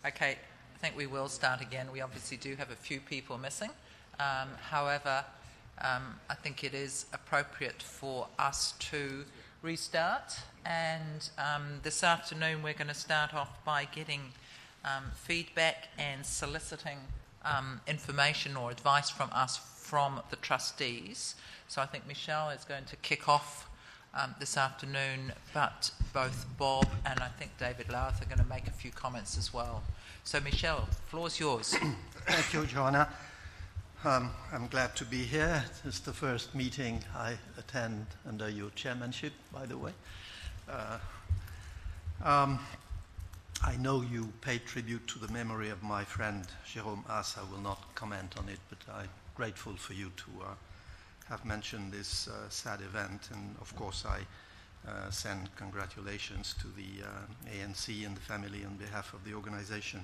Okay, I think we will start again. We obviously do have a few people missing. However, I think it is appropriate for us to restart. And this afternoon we're going to start off by getting feedback and soliciting information or advice from us from the trustees. So I think Michelle is going to kick off this afternoon, but both Bob and I think David Louth are going to make a few comments as well. So Michelle, the floor's yours. Thank you, Joanna. I'm glad to be here. It's the first meeting I attend under your chairmanship, by the way. I know you pay tribute to the memory of my friend Jérôme Haas. I will not comment on it, but I'm grateful for you to have mentioned this sad event. And of course, I send congratulations to the ANC and the family on behalf of the organization.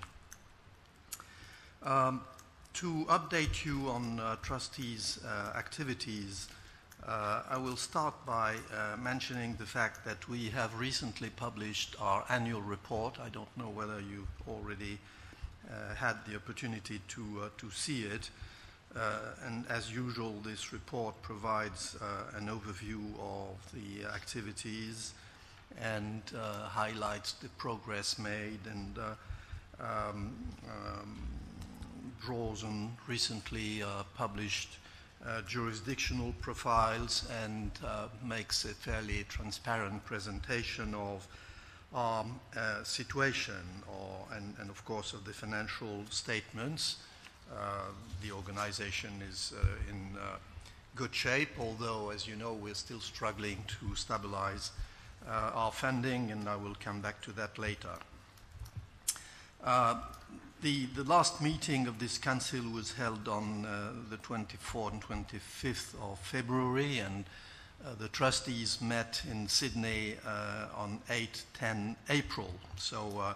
To update you on trustees' activities, I will start by mentioning the fact that we have recently published our annual report. I don't know whether you've already had the opportunity to see it. And as usual, this report provides an overview of the activities and highlights the progress made and draws on recently published jurisdictional profiles and makes a fairly transparent presentation of our situation and of course of the financial statements. The organization is in good shape, although, as you know, we're still struggling to stabilize our funding, and I will come back to that later. The last meeting of this council was held on the 24th and 25th of February, and the trustees met in Sydney on 8-10 April. So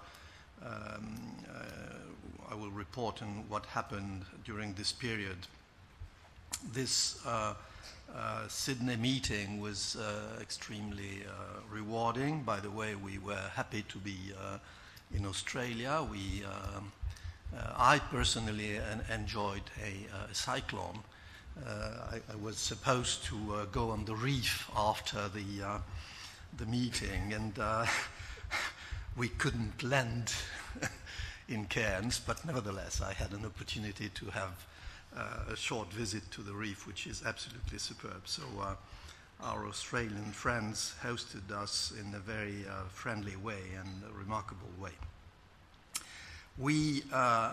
I will report on what happened during this period. This Sydney meeting was extremely rewarding. By the way, we were happy to be in Australia. I personally enjoyed a cyclone. I was supposed to go on the reef after the meeting, and we couldn't land in Cairns, but nevertheless I had an opportunity to have a short visit to the reef, which is absolutely superb. So our Australian friends hosted us in a very friendly way and a remarkable way. We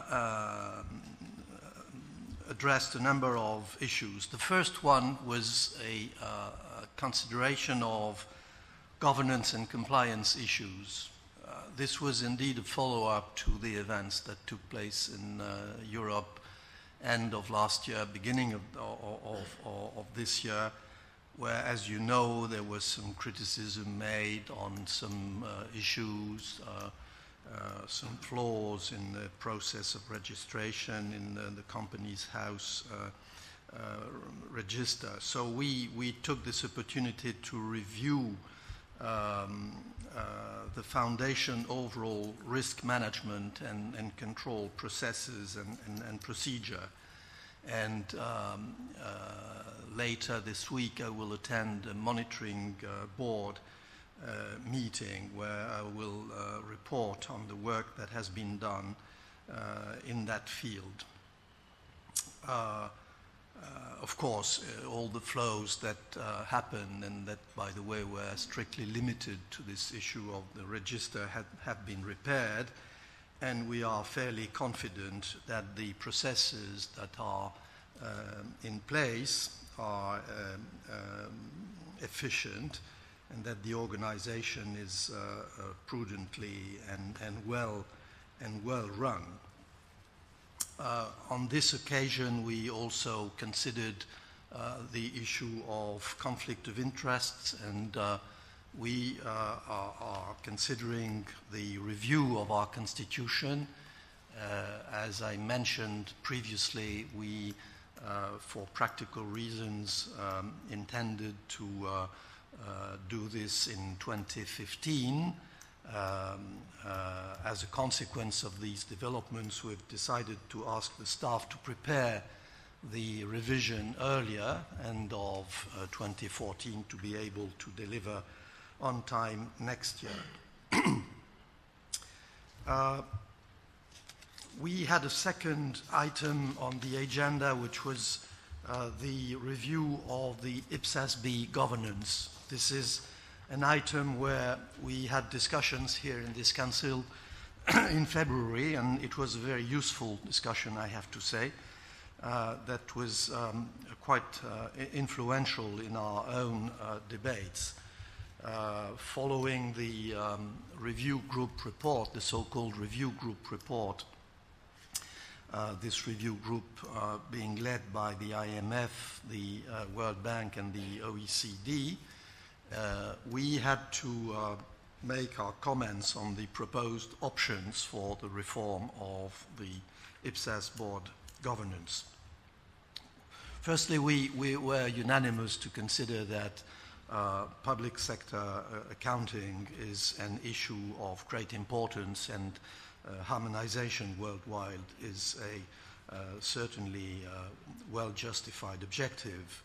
addressed a number of issues. The first one was a consideration of governance and compliance issues. This was indeed a follow-up to the events that took place in Europe end of last year, beginning of this year, where, as you know, there was some criticism made on some issues, some flaws in the process of registration in the Companies House register. So we took this opportunity to review the foundation overall risk management and control processes and procedure. And later this week I will attend a monitoring board meeting where I will report on the work that has been done in that field. Of course, all the flows that happened and that, by the way, were strictly limited to this issue of the register have been repaired, and we are fairly confident that the processes that are in place are efficient and that the organization is prudently and well run. On this occasion, we also considered the issue of conflict of interests, and we are considering the review of our constitution. As I mentioned previously, we, for practical reasons, intended to do this in 2015. As a consequence of these developments, we've decided to ask the staff to prepare the revision earlier, end of 2014, to be able to deliver on time next year. We had a second item on the agenda, which was the review of the IPSAS-B governance. This is an item where we had discussions here in this council in February, and it was a very useful discussion, I have to say, that was quite influential in our own debates. Following the review group report, the so-called review group report, this review group being led by the IMF, the World Bank, and the OECD, we had to make our comments on the proposed options for the reform of the IPSAS board governance. Firstly, we were unanimous to consider that public sector accounting is an issue of great importance, and harmonization worldwide is a certainly well-justified objective.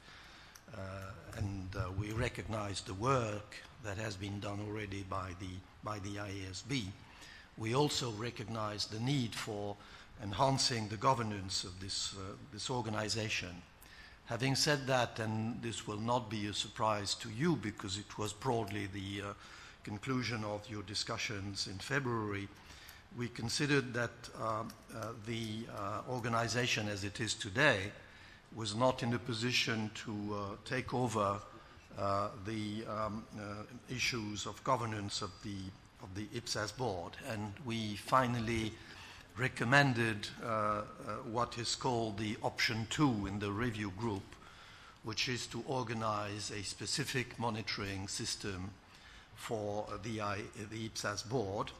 And we recognize the work that has been done already by the IASB. We also recognize the need for enhancing the governance of this organization. Having said that, and this will not be a surprise to you because it was broadly the conclusion of your discussions in February, we considered that the organization as it is today was not in a position to take over the issues of governance of the IPSAS board, and we finally recommended what is called the option 2 in the review group, which is to organize a specific monitoring system for the IPSAS board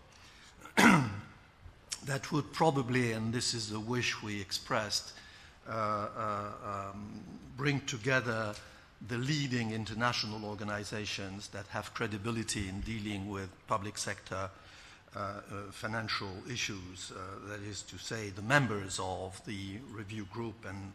that would probably, and this is the wish we expressed, bring together the leading international organizations that have credibility in dealing with public sector financial issues, that is to say the members of the review group, and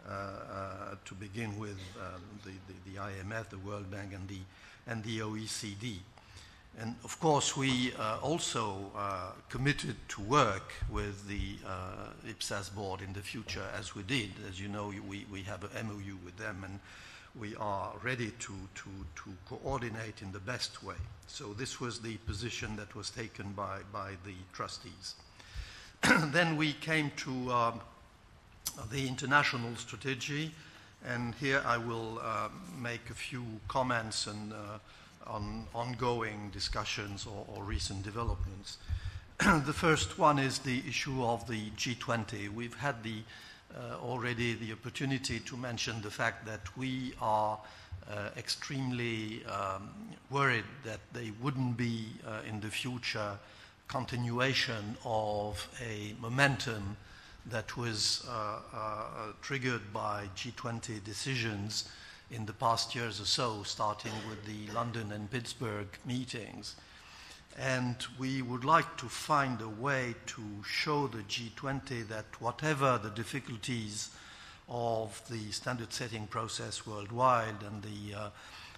to begin with the IMF, the World Bank, and the OECD. And of course we also committed to work with the IPSAS board in the future, as we did. As you know, we have an MOU with them, and we are ready to coordinate in the best way. So this was the position that was taken by the trustees. Then we came to the international strategy, and here I will make a few comments on ongoing discussions or recent developments. The first one is the issue of the G20. We've had already the opportunity to mention the fact that we are extremely worried that there wouldn't be in the future continuation of a momentum that was triggered by G20 decisions in the past years or so, starting with the London and Pittsburgh meetings. And we would like to find a way to show the G20 that whatever the difficulties of the standard setting process worldwide and the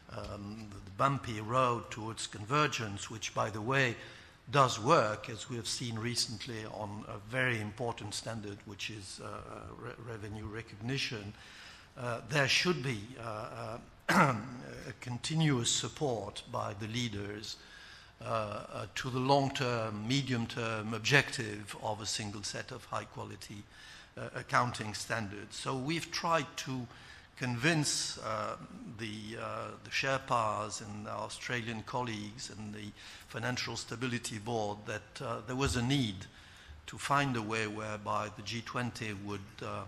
bumpy road towards convergence, which, by the way, does work, as we have seen recently on a very important standard, which is revenue recognition, there should be a continuous support by the leaders to the long-term, medium-term objective of a single set of high-quality accounting standards. So we've tried to convince the Sherpas and our Australian colleagues and the Financial Stability Board that there was a need to find a way whereby the G20 would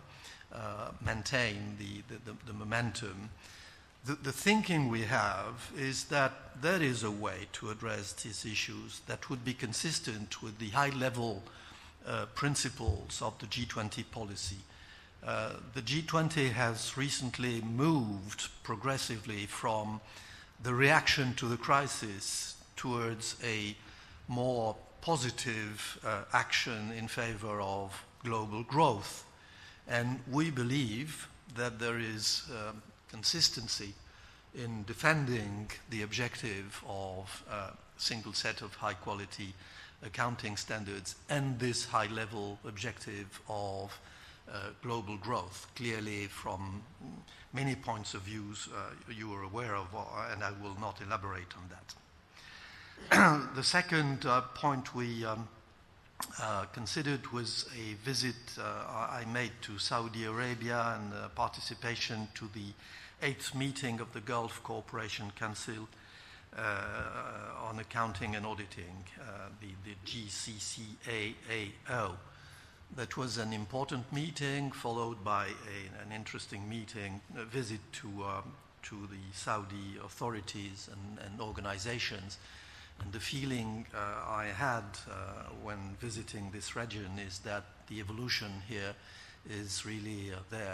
maintain the momentum. The thinking we have is that there is a way to address these issues that would be consistent with the high-level principles of the G20 policy. The G20 has recently moved progressively from the reaction to the crisis towards a more positive action in favor of global growth. And we believe that there is consistency in defending the objective of a single set of high-quality accounting standards and this high-level objective of global growth. Clearly, from many points of view, you are aware of, and I will not elaborate on that. The second point we considered was a visit I made to Saudi Arabia and participation to the 8th meeting of the Gulf Cooperation Council on Accounting and Auditing, the GCCAAO. That was an important meeting, followed by an interesting meeting, a visit to the Saudi authorities and organizations. And the feeling I had when visiting this region is that the evolution here is really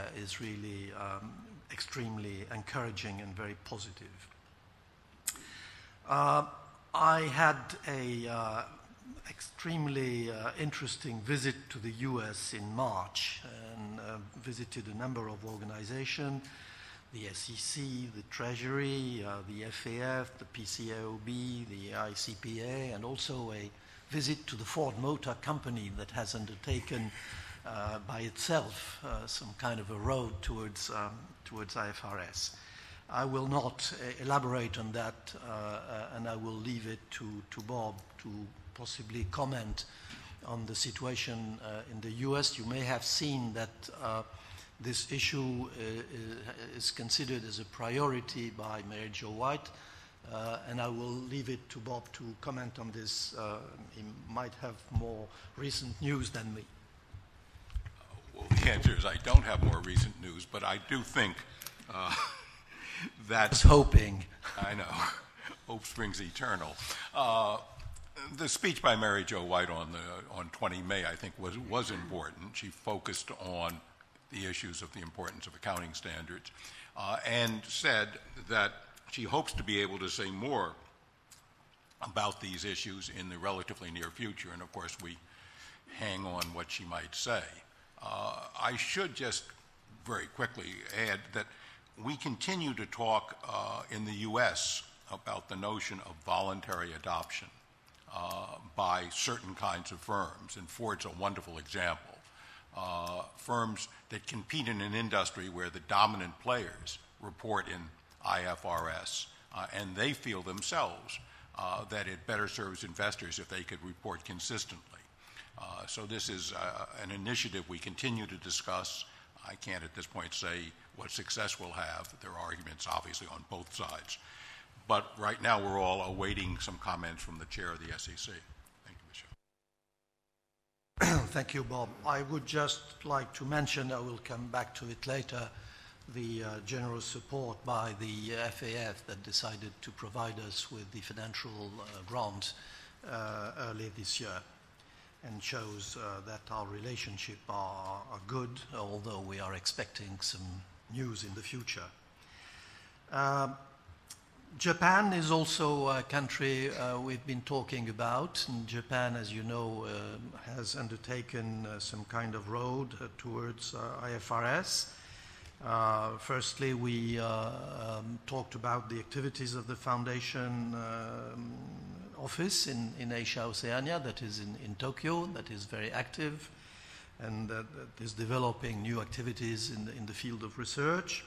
extremely encouraging and very positive. I had a extremely interesting visit to the US in March and visited a number of organizations, the SEC, the Treasury, the FAF, the PCAOB, the ICPA, and also a visit to the Ford Motor Company that has undertaken by itself some kind of a road towards IFRS. I will not elaborate on that, and I will leave it to Bob to possibly comment on the situation in the US. You may have seen that this issue is considered as a priority by Mary Jo White, and I will leave it to Bob to comment on this. He might have more recent news than me. Well, the answer is I don't have more recent news, but I do think that... I was hoping. I know. Hope springs eternal. The speech by Mary Jo White on 20 May, I think, was important. She focused on the issues of the importance of accounting standards and said that she hopes to be able to say more about these issues in the relatively near future. And, of course, we hang on what she might say. I should just very quickly add that we continue to talk in the U.S. about the notion of voluntary adoption by certain kinds of firms, and Ford's a wonderful example. Firms that compete in an industry where the dominant players report in IFRS, and they feel themselves that it better serves investors if they could report consistently. So this is an initiative we continue to discuss. I can't at this point say what success we'll have. There are arguments, obviously, on both sides. But right now we're all awaiting some comments from the chair of the SEC. Thank you, Michel. Thank you, Bob. I would just like to mention, I will come back to it later, the general support by the FAF that decided to provide us with the financial grant early this year, and shows that our relationship are good, although we are expecting some news in the future. Japan is also a country we've been talking about, and Japan, as you know, has undertaken some kind of road towards IFRS. Firstly, we talked about the activities of the foundation office in Asia Oceania, that is in Tokyo, that is very active and that is developing new activities in the field of research.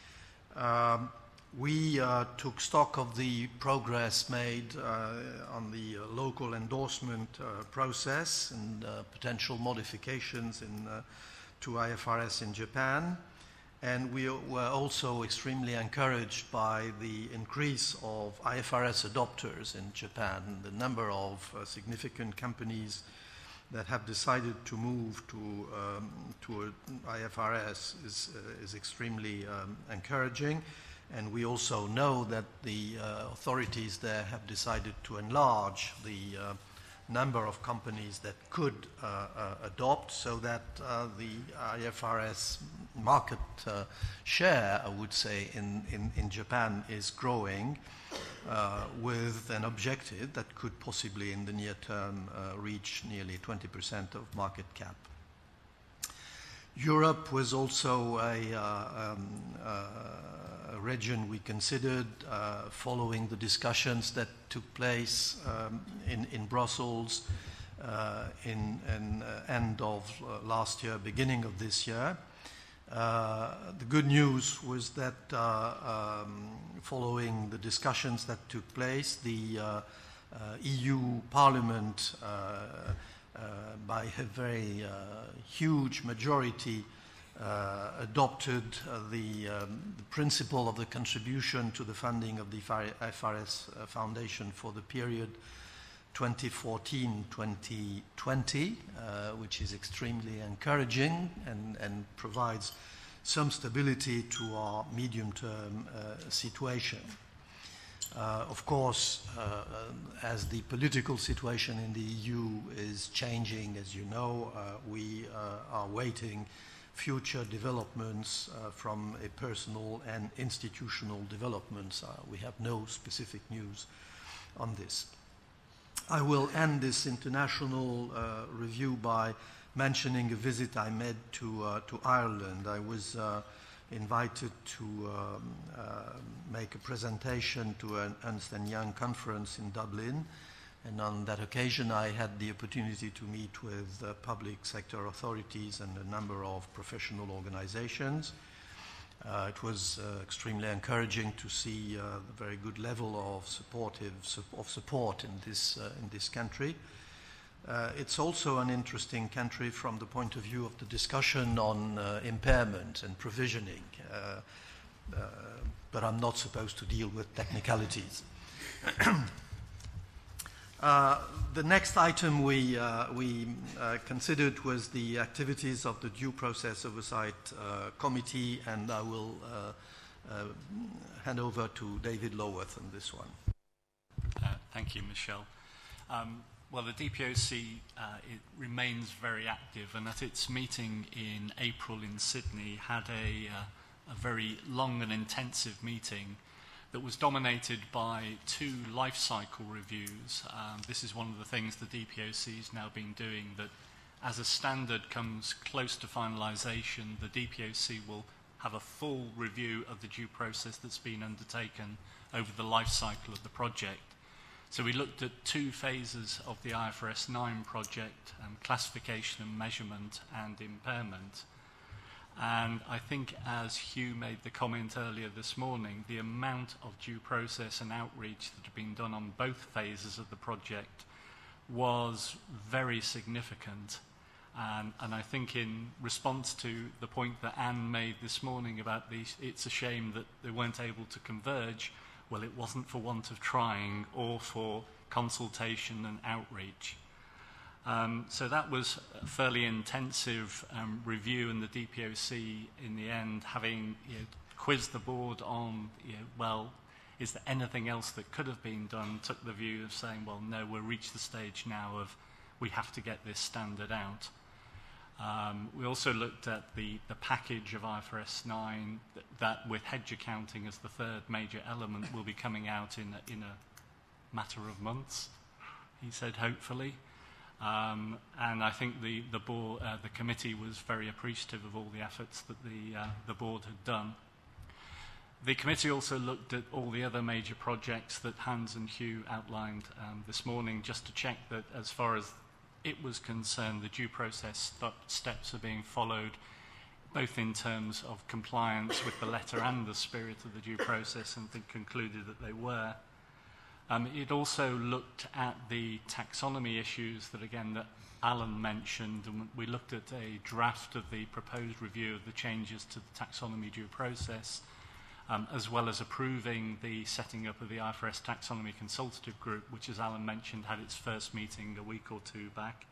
We took stock of the progress made on the local endorsement process and potential modifications to IFRS in Japan. And we were also extremely encouraged by the increase of IFRS adopters in Japan. The number of significant companies that have decided to move to IFRS is extremely encouraging. And we also know that the authorities there have decided to enlarge the number of companies that could adopt, so that the IFRS market share, I would say, in Japan is growing with an objective that could possibly in the near term reach nearly 20% of market cap. Europe was also a region we considered following the discussions that took place in Brussels in end of last year, beginning of this year. The good news was that following the discussions that took place, the EU Parliament by a very huge majority adopted the principle of the contribution to the funding of the IFRS Foundation for the period 2014-2020, which is extremely encouraging and provides some stability to our medium-term situation. Of course, as the political situation in the EU is changing, as you know, we are waiting future developments from a personal and institutional developments. We have no specific news on this. I will end this international review by mentioning a visit I made to Ireland. I was invited to make a presentation to an Ernst & Young conference in Dublin, and on that occasion I had the opportunity to meet with public sector authorities and a number of professional organizations. It was extremely encouraging to see the very good level of support in this country. It's also an interesting country from the point of view of the discussion on impairment and provisioning, but I'm not supposed to deal with technicalities. The next item we considered was the activities of the Due Process Oversight Committee, and I will hand over to David Loworth on this one. Thank you, Michel. Well, the DPOC it remains very active, and at its meeting in April in Sydney had a very long and intensive meeting that was dominated by 2 life cycle reviews. This is one of the things the DPOC has now been doing, that as a standard comes close to finalisation, the DPOC will have a full review of the due process that's been undertaken over the life cycle of the project. So we looked at 2 phases of the IFRS 9 project, classification and measurement and impairment. And I think, as Hugh made the comment earlier this morning, the amount of due process and outreach that had been done on both phases of the project was very significant. And I think in response to the point that Anne made this morning about it's a shame that they weren't able to converge, well, it wasn't for want of trying or for consultation and outreach. So that was a fairly intensive review, and the DPOC, in the end, having quizzed the board on, well, is there anything else that could have been done, took the view of saying, well, no, we've reached the stage now of we have to get this standard out. We also looked at the package of IFRS 9 that with hedge accounting as the third major element will be coming out in a matter of months, he said, hopefully. And I think the board, the committee was very appreciative of all the efforts that the board had done. The committee also looked at all the other major projects that Hans and Hugh outlined this morning, just to check that as far as it was concerned, the due process steps are being followed, both in terms of compliance with the letter and the spirit of the due process, and concluded that they were. It also looked at the taxonomy issues that Alan mentioned, and we looked at a draft of the proposed review of the changes to the taxonomy due process, as well as approving the setting up of the IFRS Taxonomy Consultative Group, which, as Alan mentioned, had its first meeting a week or 2 back.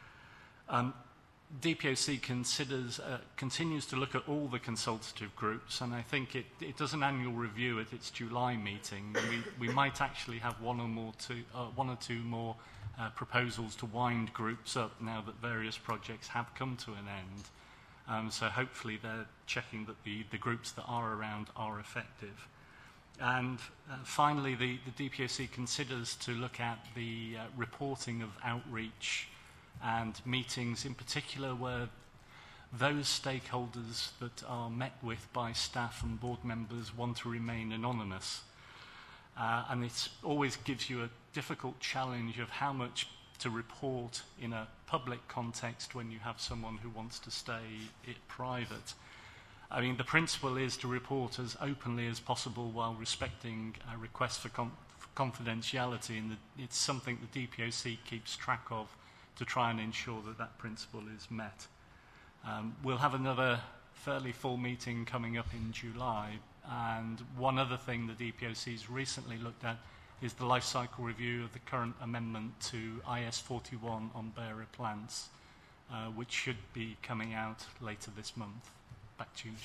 DPOC continues to look at all the consultative groups, and I think it does an annual review at its July meeting. We might actually have one or two more proposals to wind groups up now that various projects have come to an end. So hopefully they're checking that the groups that are around are effective. And finally, the DPOC considers to look at the reporting of outreach and meetings, in particular where those stakeholders that are met with by staff and board members want to remain anonymous. And it always gives you a difficult challenge of how much to report in a public context when you have someone who wants to stay private. I mean, the principle is to report as openly as possible while respecting requests for confidentiality, and it's something the DPOC keeps track of to try and ensure that that principle is met. We'll have another fairly full meeting coming up in July, and one other thing the DPOC's recently looked at is the life cycle review of the current amendment to IS 41 on bearer plants, which should be coming out later this month. Back to you,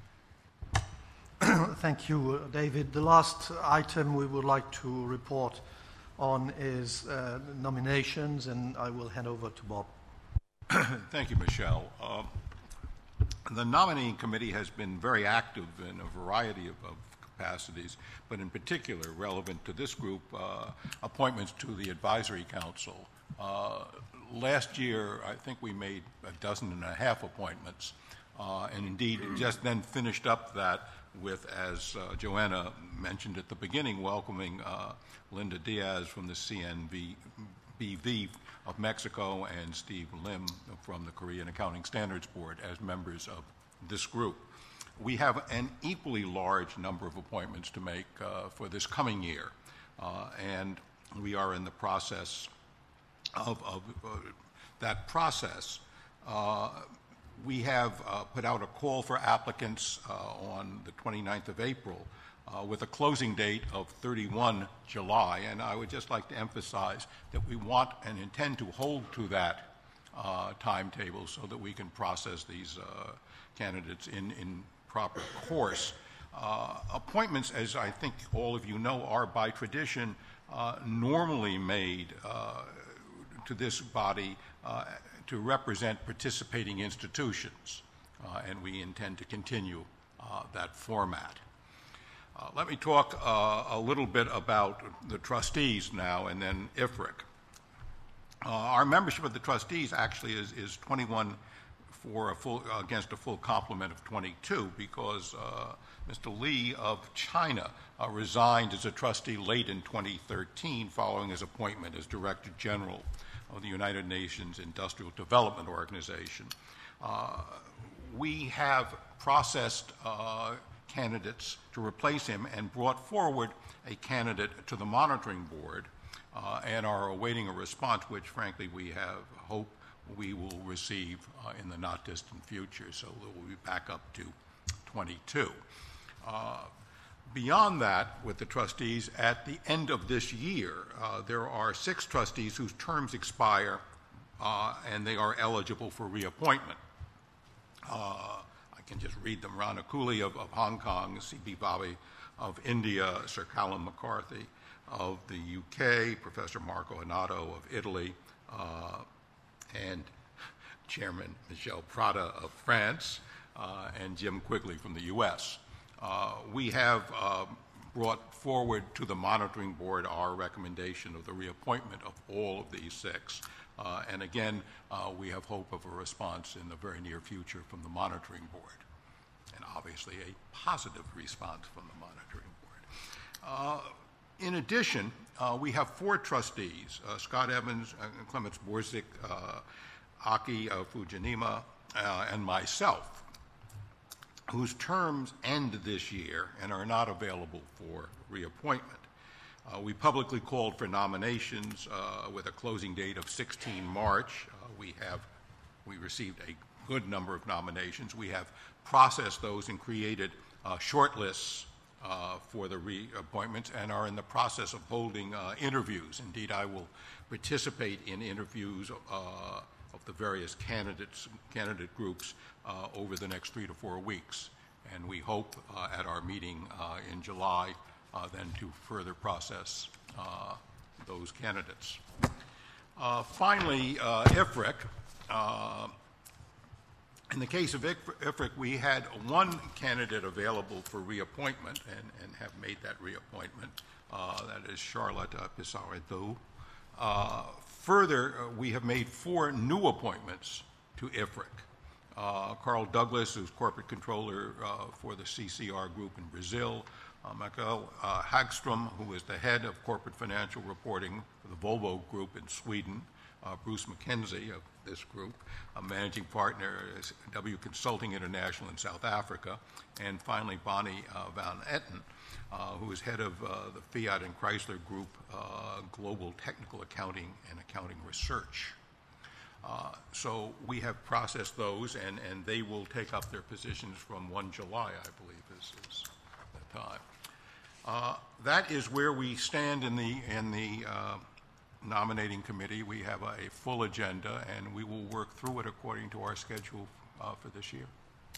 Michelle. Thank you, David. The last item we would like to report on is nominations, and I will hand over to Bob. Thank you, Michelle. The nominating committee has been very active in a variety of capacities, but in particular relevant to this group, appointments to the advisory council. Last year, I think we made 12.5 appointments, and indeed just then finished up that with, as Joanna mentioned at the beginning, welcoming Linda Diaz from the CNBV of Mexico and Steve Lim from the Korean Accounting Standards Board as members of this group. We have an equally large number of appointments to make for this coming year, and we are in the process of that process. We have put out a call for applicants on the 29th of April with a closing date of 31 July, and I would just like to emphasize that we want and intend to hold to that timetable so that we can process these candidates in proper course. Appointments, as I think all of you know, are by tradition normally made to this body to represent participating institutions, and we intend to continue that format. Let me talk a little bit about the trustees now and then IFRIC. Our membership of the trustees actually is 21 for against a full complement of 22 because Mr. Lee of China resigned as a trustee late in 2013 following his appointment as Director General of the United Nations Industrial Development Organization. We have processed candidates to replace him and brought forward a candidate to the monitoring board and are awaiting a response which, frankly, we have hope we will receive in the not-distant future, so we'll be back up to 22. Beyond that, with the trustees, at the end of this year, there are 6 trustees whose terms expire and they are eligible for reappointment. I can just read them. Rana Cooley of Hong Kong, C.B. Bobby of India, Sir Callum McCarthy of the UK, Professor Marco Hanato of Italy, and Chairman Michel Prada of France, and Jim Quigley from the US. We have brought forward to the monitoring board our recommendation of the reappointment of all of these 6. And again, we have hope of a response in the very near future from the monitoring board, and obviously a positive response from the monitoring board. In addition, we have 4 trustees, Scott Evans, Clements Borzik, Aki Fujinima, and myself, whose terms end this year and are not available for reappointment. We publicly called for nominations with a closing date of 16 March. We received a good number of nominations. We have processed those and created shortlists for the reappointments and are in the process of holding interviews. Indeed, I will participate in interviews of the various candidate groups over the next 3 to 4 weeks. And we hope at our meeting in July then to further process those candidates. Finally, IFRIC. In the case of IFRIC, we had one candidate available for reappointment and have made that reappointment. That is Charlotte Pissarro. Further, we have made 4 new appointments to IFRIC. Carl Douglas, who's corporate controller for the CCR group in Brazil. Mikael Hagstrom, who is the head of corporate financial reporting for the Volvo Group in Sweden. Bruce McKenzie of this group, a managing partner at W Consulting International in South Africa, and finally Bonnie Van Etten, who is head of the Fiat and Chrysler Group Global Technical Accounting and Accounting Research. So we have processed those, and they will take up their positions from 1 July, I believe, is the time. That is where we stand in the nominating committee. We have a full agenda, and we will work through it according to our schedule for this year.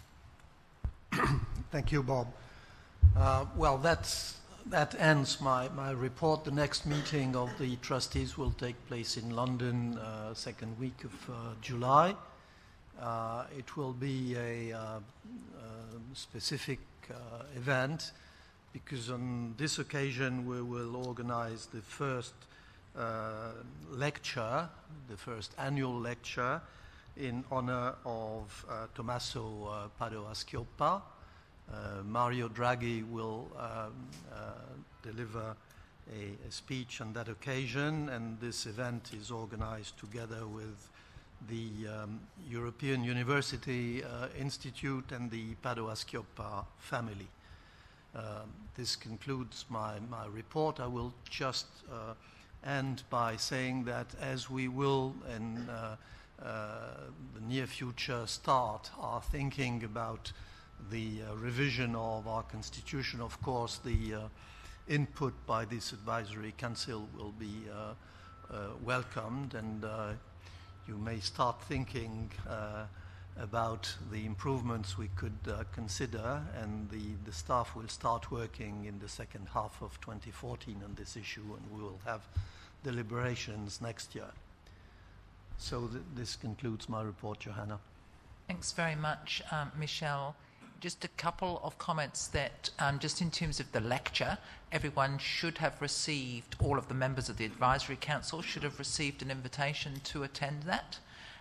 Thank you, Bob. Well, that ends my report. The next meeting of the trustees will take place in London, second week of July. It will be a specific event because on this occasion we will organize the first lecture, the first annual lecture in honor of Tommaso Padoa-Schioppa. Mario Draghi will deliver a speech on that occasion, and this event is organized together with the European University Institute and the Padoa-Schioppa family. This concludes my report. I will just end by saying that as we will in the near future start our thinking about the revision of our constitution, of course the input by this advisory council will be welcomed, and you may start thinking about the improvements we could consider, and the staff will start working in the second half of 2014 on this issue, and we will have deliberations next year. So this concludes my report, Johanna. Thanks very much, Michel. Just a couple of comments that, just in terms of the lecture, everyone should have received, all of the members of the Advisory Council should have received an invitation to attend that.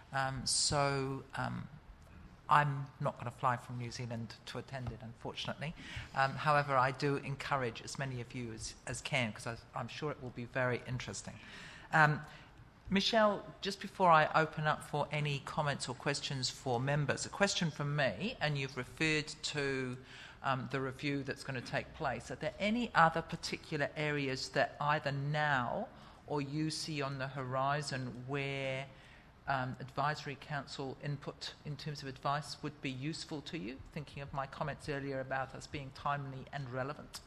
I'm not going to fly from New Zealand to attend it, unfortunately. However, I do encourage as many of you as can, because I'm sure it will be very interesting. Michel, just before I open up for any comments or questions for members, a question from me, and you've referred to the review that's going to take place. Are there any other particular areas that either now or you see on the horizon where Advisory Council input in terms of advice would be useful to you, thinking of my comments earlier about us being timely and relevant?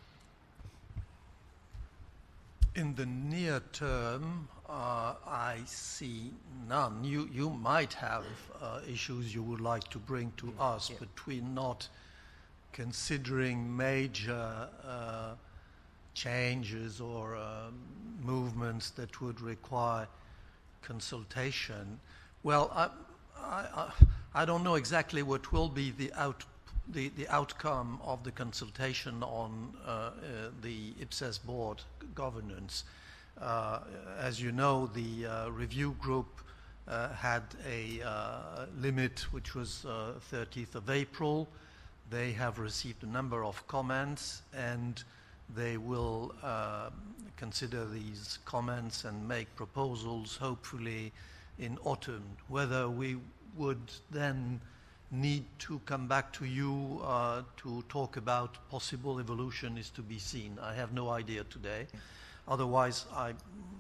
In the near term, I see none. You might have issues you would like to bring to us, but we're not considering major changes or movements that would require consultation. Well, I don't know exactly what will be the outcome of the consultation on the IPSAS board governance. As you know, the review group had a limit which was 30th of April. They have received a number of comments, and they will consider these comments and make proposals, hopefully in autumn. Whether we would then need to come back to you to talk about possible evolution is to be seen. I have no idea today. Otherwise, I'm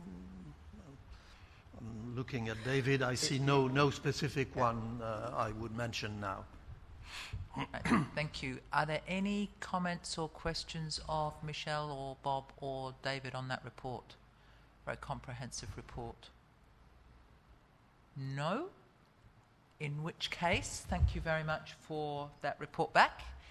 looking at David. I see no specific one I would mention now. Right, thank you. Are there any comments or questions of Michel or Bob or David on that report? Very comprehensive report. No? In which case, thank you very much for that report back.